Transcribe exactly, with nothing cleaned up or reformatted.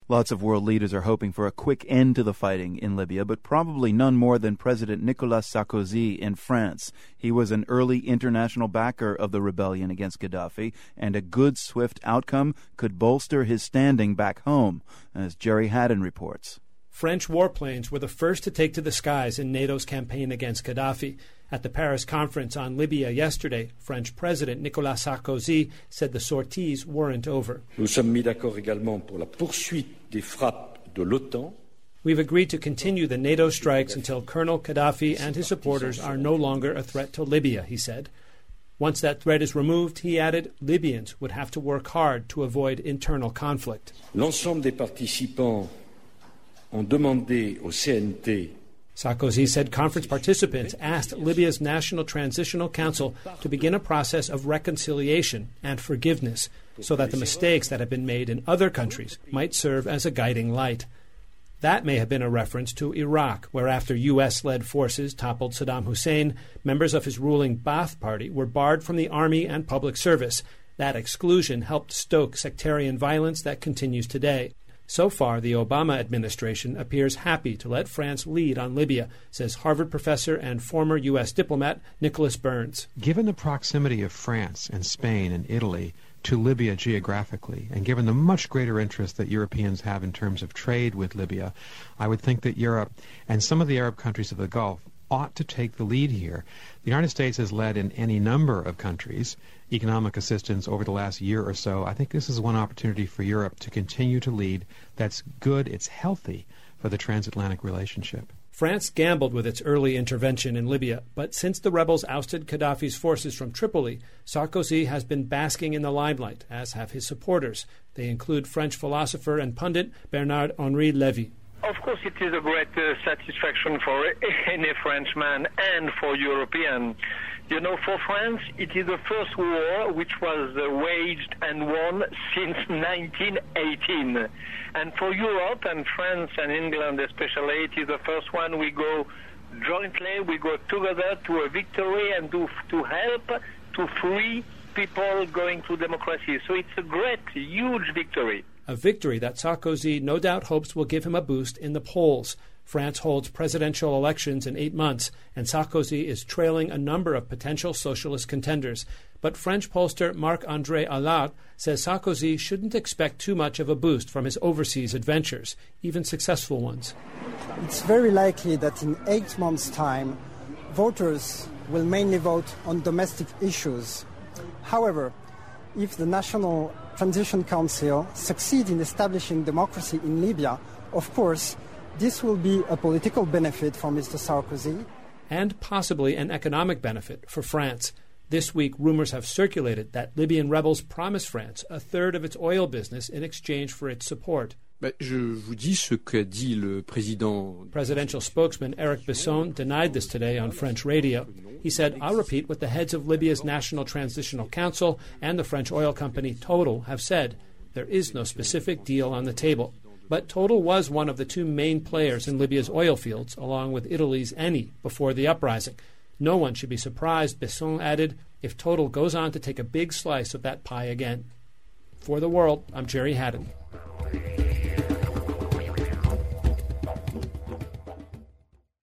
Lots of world leaders are hoping for a quick end to the fighting in Libya, but probably none more than President Nicolas Sarkozy in France. He was an early international backer of the rebellion against Gaddafi, and a good, swift outcome could bolster his standing back home, as Jerry Haddon reports. French warplanes were the first to take to the skies in NATO's campaign against Gaddafi. At the Paris conference on Libya yesterday, French President Nicolas Sarkozy said the sorties weren't over. Nous sommes mis d'accord également pour la poursuite des frappes de l'OTAN. We've agreed to continue the NATO strikes until Colonel Gaddafi and his supporters are no longer a threat to Libya, he said. Once that threat is removed, he added, Libyans would have to work hard to avoid internal conflict. L'ensemble des participants ont demandé au C N T. Sarkozy said conference participants asked Libya's National Transitional Council to begin a process of reconciliation and forgiveness so that the mistakes that have been made in other countries might serve as a guiding light. That may have been a reference to Iraq, where after U S-led forces toppled Saddam Hussein, members of his ruling Ba'ath Party were barred from the army and public service. That exclusion helped stoke sectarian violence that continues today. So far, the Obama administration appears happy to let France lead on Libya, says Harvard professor and former U S diplomat Nicholas Burns. Given the proximity of France and Spain and Italy to Libya geographically, and given the much greater interest that Europeans have in terms of trade with Libya, I would think that Europe and some of the Arab countries of the Gulf ought to take the lead here. The United States has led in any number of countries economic assistance over the last year or so. I think this is one opportunity for Europe to continue to lead. That's good, it's healthy for the transatlantic relationship. France gambled with its early intervention in Libya, but since the rebels ousted Gaddafi's forces from Tripoli, Sarkozy has been basking in the limelight, as have his supporters. They include French philosopher and pundit Bernard-Henri Lévy. Of course, it is a great uh, satisfaction for any Frenchman and for European. You know, for France, it is the first war which was uh, waged and won since nineteen eighteen. And for Europe and France and England especially, it is the first one we go jointly, we go together to a victory and to, to help to free people going to democracy. So it's a great, huge victory. A victory that Sarkozy no doubt hopes will give him a boost in the polls. France holds presidential elections in eight months, and Sarkozy is trailing a number of potential socialist contenders. But French pollster Marc-André Allard says Sarkozy shouldn't expect too much of a boost from his overseas adventures, even successful ones. It's very likely that in eight months' time, voters will mainly vote on domestic issues. However, if the National Transition Council succeeds in establishing democracy in Libya, of course, this will be a political benefit for Mister Sarkozy. And possibly an economic benefit for France. This week, rumors have circulated that Libyan rebels promised France a third of its oil business in exchange for its support. Presidential spokesman Eric Besson denied this today on French radio. He said, I'll repeat what the heads of Libya's National Transitional Council and the French oil company Total have said. There is no specific deal on the table. But Total was one of the two main players in Libya's oil fields, along with Italy's Eni, before the uprising. No one should be surprised, Besson added, if Total goes on to take a big slice of that pie again. For The World, I'm Jerry Haddon.